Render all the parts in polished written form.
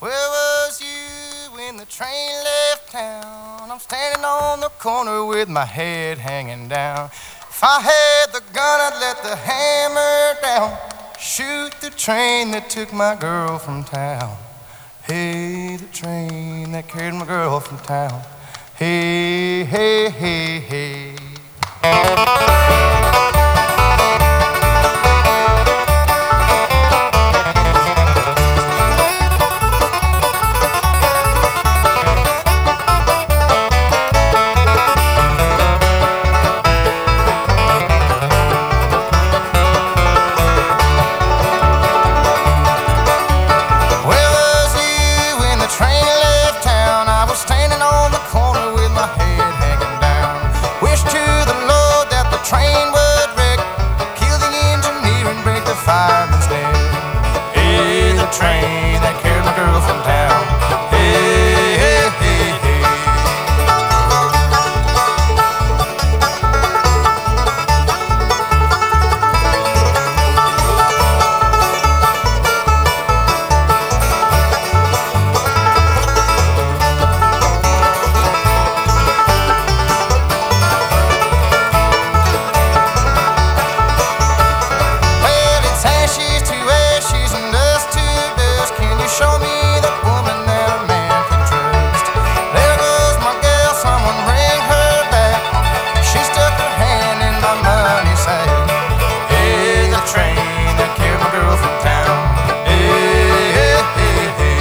Where was you when the train left town? I'm standing on the corner with my head hanging down. If I had the gun, I'd let the hammer down. Shoot the train that took my girl from town. Hey, the train that carried my girl from town. Hey, hey, hey, hey. Train that carried my girl from town. Hey, hey, hey, hey. Well, it's ashes to ashes and dust to show me the woman that a man can trust. There goes my gal, someone bring her back. She stuck her hand in my money sack. Hey, the train that carried my girl from town. Hey, hey, hey, hey.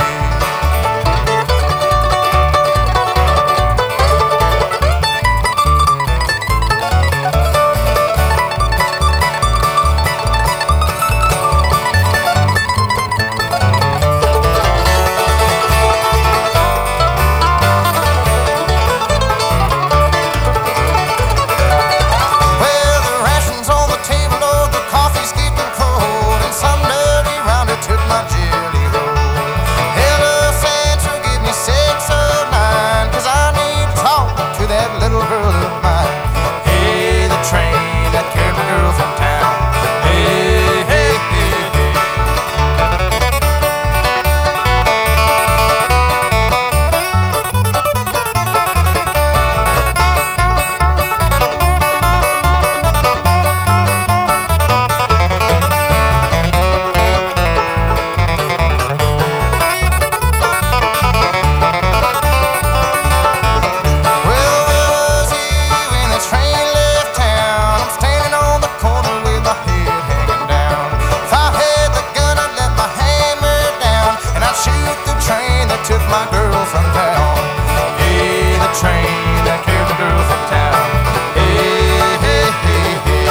Took my girl from town. Hey, the train that carried my girl from town. Hey, hey, hey, hey.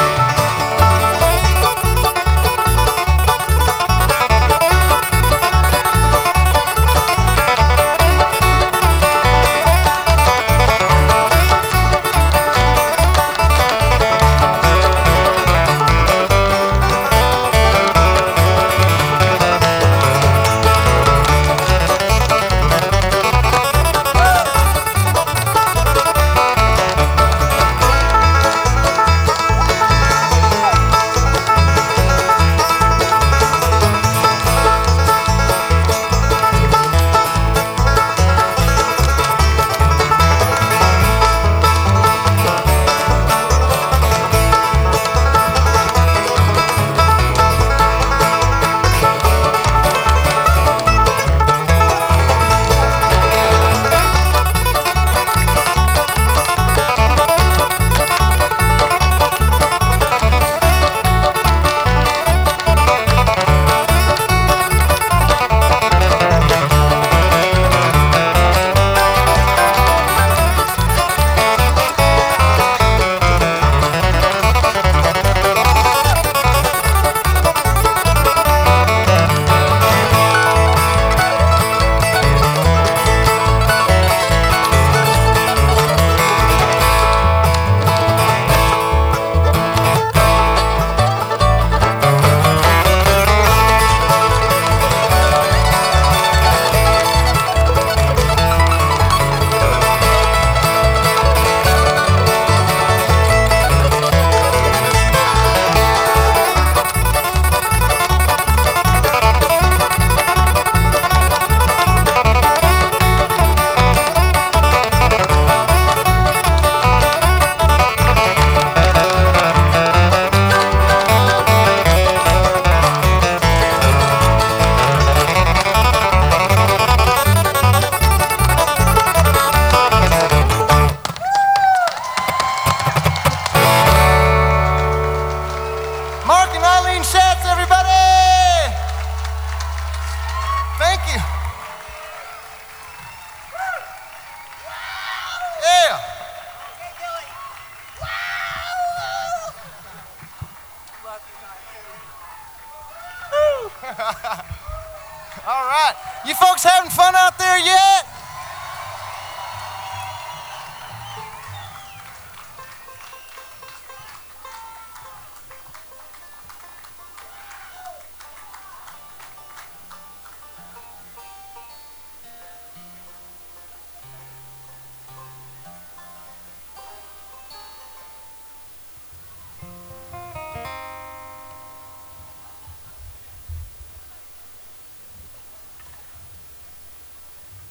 folks having fun?